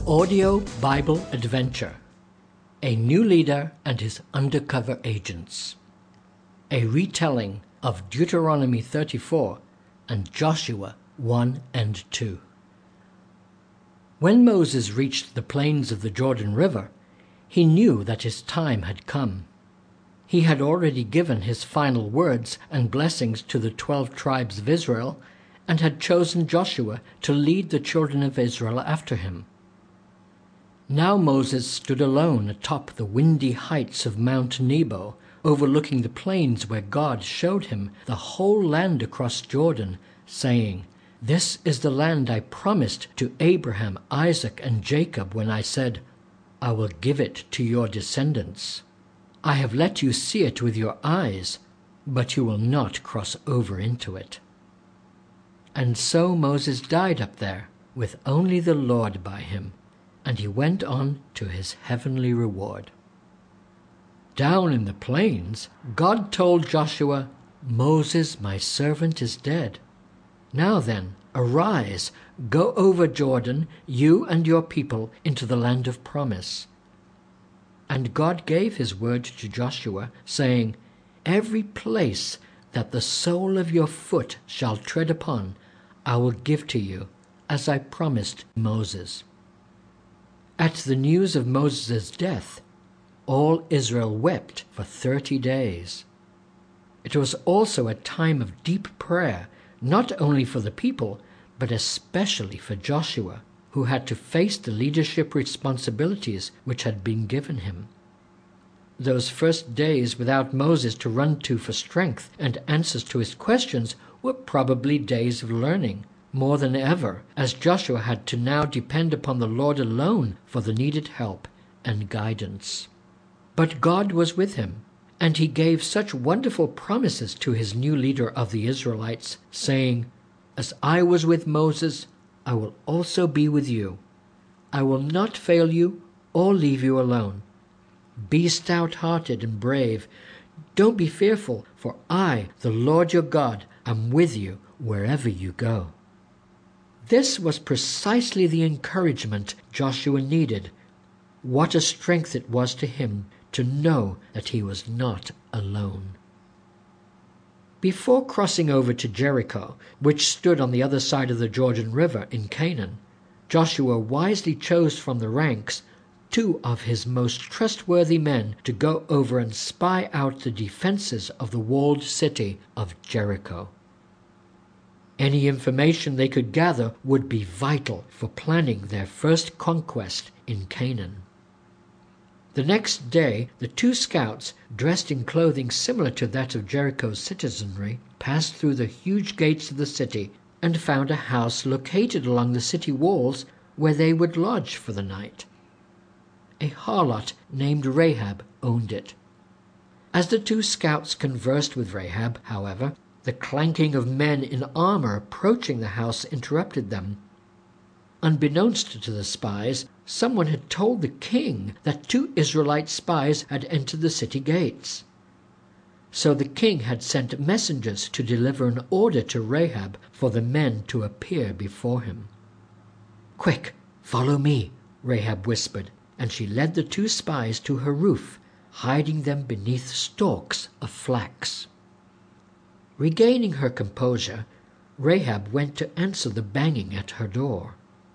Audio Bible Adventure: A New Leader and His Undercover Agents. A retelling of Deuteronomy 34 and Joshua 1 and 2. When Moses reached the plains of the Jordan River, he knew that his time had come. He had already given his final words and blessings to the 12 tribes of Israel, and had chosen Joshua to lead the children of Israel after him. Now Moses stood alone atop the windy heights of Mount Nebo, overlooking the plains where God showed him the whole land across Jordan, saying, "This is the land I promised to Abraham, Isaac, and Jacob when I said, 'I will give it to your descendants.' I have let you see it with your eyes, but you will not cross over into it." And so Moses died up there, with only the Lord by him, and he went on to his heavenly reward. Down in the plains, God told Joshua, "Moses, my servant, is dead. Now then, arise, go over Jordan, you and your people, into the land of promise." And God gave his word to Joshua, saying, "Every place that the sole of your foot shall tread upon, I will give to you, as I promised Moses." At the news of Moses' death, all Israel wept for 30 days. It was also a time of deep prayer, not only for the people, but especially for Joshua, who had to face the leadership responsibilities which had been given him. Those first days without Moses to run to for strength and answers to his questions were probably days of learning, more than ever, as Joshua had to now depend upon the Lord alone for the needed help and guidance. But God was with him, and he gave such wonderful promises to his new leader of the Israelites, saying, "As I was with Moses, I will also be with you. I will not fail you or leave you alone. Be stout-hearted and brave. Don't be fearful, for I, the Lord your God, am with you wherever you go." This was precisely the encouragement Joshua needed. What a strength it was to him to know that he was not alone. Before crossing over to Jericho, which stood on the other side of the Jordan River in Canaan, Joshua wisely chose from the ranks 2 of his most trustworthy men to go over and spy out the defenses of the walled city of Jericho. Any information they could gather would be vital for planning their first conquest in Canaan. The next day, the 2 scouts, dressed in clothing similar to that of Jericho's citizenry, passed through the huge gates of the city and found a house located along the city walls where they would lodge for the night. A harlot named Rahab owned it. As the 2 scouts conversed with Rahab, however, the clanking of men in armor approaching the house interrupted them. Unbeknownst to the spies, someone had told the king that 2 Israelite spies had entered the city gates. So the king had sent messengers to deliver an order to Rahab for the men to appear before him. "Quick, follow me," Rahab whispered, and she led the 2 spies to her roof, hiding them beneath stalks of flax. Regaining her composure, Rahab went to answer the banging at her door.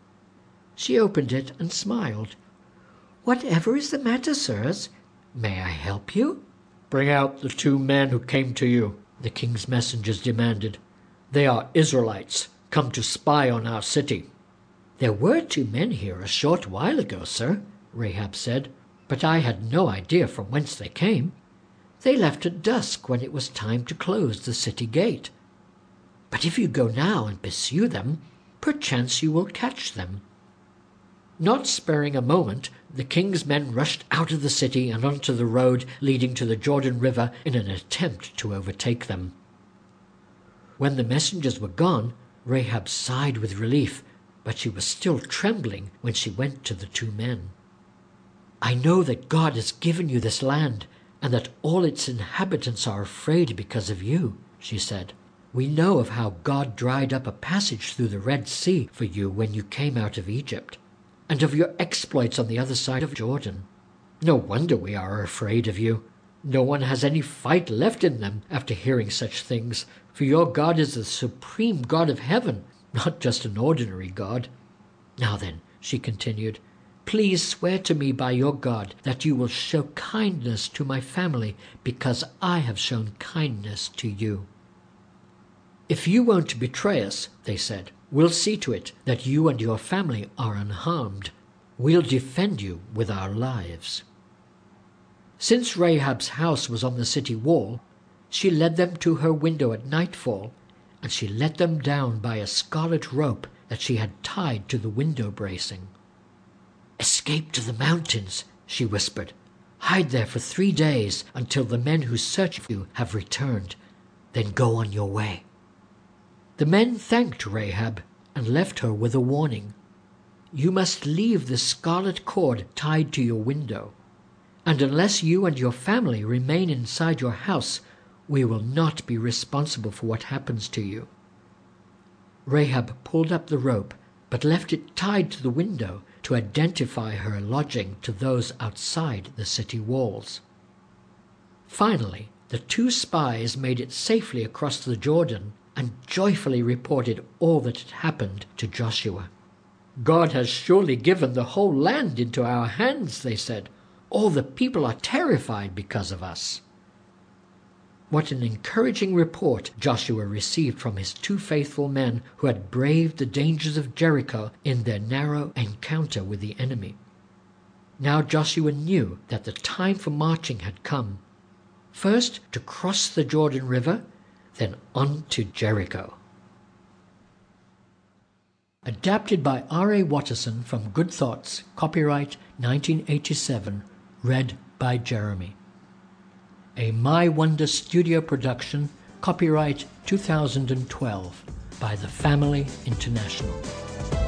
She opened it and smiled. "Whatever is the matter, sirs? May I help you?" "Bring out the 2 men who came to you," the king's messengers demanded. "They are Israelites, come to spy on our city." "There were 2 men here a short while ago, sir," Rahab said, "but I had no idea from whence they came. They left at dusk when it was time to close the city gate. But if you go now and pursue them, perchance you will catch them." Not sparing a moment, the king's men rushed out of the city and onto the road leading to the Jordan River in an attempt to overtake them. When the messengers were gone, Rahab sighed with relief, but she was still trembling when she went to the 2 men. "I know that God has given you this land, and that all its inhabitants are afraid because of you," she said. "We know of how God dried up a passage through the Red Sea for you when you came out of Egypt. and of your exploits on the other side of Jordan. No wonder we are afraid of you. No one has any fight left in them after hearing such things, for your God is the supreme God of heaven, not just an ordinary God. Now then, she continued, please swear to me by your God that you will show kindness to my family because I have shown kindness to you. If you won't betray us, they said, we'll see to it that you and your family are unharmed. We'll defend you with our lives. Since Rahab's house was on the city wall, she led them to her window at nightfall, and she let them down by a scarlet rope that she had tied to the window bracing. Escape to the mountains, she whispered. Hide there for 3 days until the men who search for you have returned. Then go on your way. The men thanked Rahab and left her with a warning. You must leave the scarlet cord tied to your window, and unless you and your family remain inside your house, we will not be responsible for what happens to you. Rahab pulled up the rope, but left it tied to the window to identify her lodging to those outside the city walls. Finally, the 2 spies made it safely across the Jordan and joyfully reported all that had happened to Joshua. God has surely given the whole land into our hands, they said. All the people are terrified because of us. What an encouraging report Joshua received from his 2 faithful men who had braved the dangers of Jericho in their narrow encounter with the enemy. Now Joshua knew that the time for marching had come. First to cross the Jordan River, then on to Jericho. Adapted by R.A. Watterson from Good Thoughts, copyright 1987, read by Jeremy. A My Wonder Studio production, copyright 2012, by The Family International.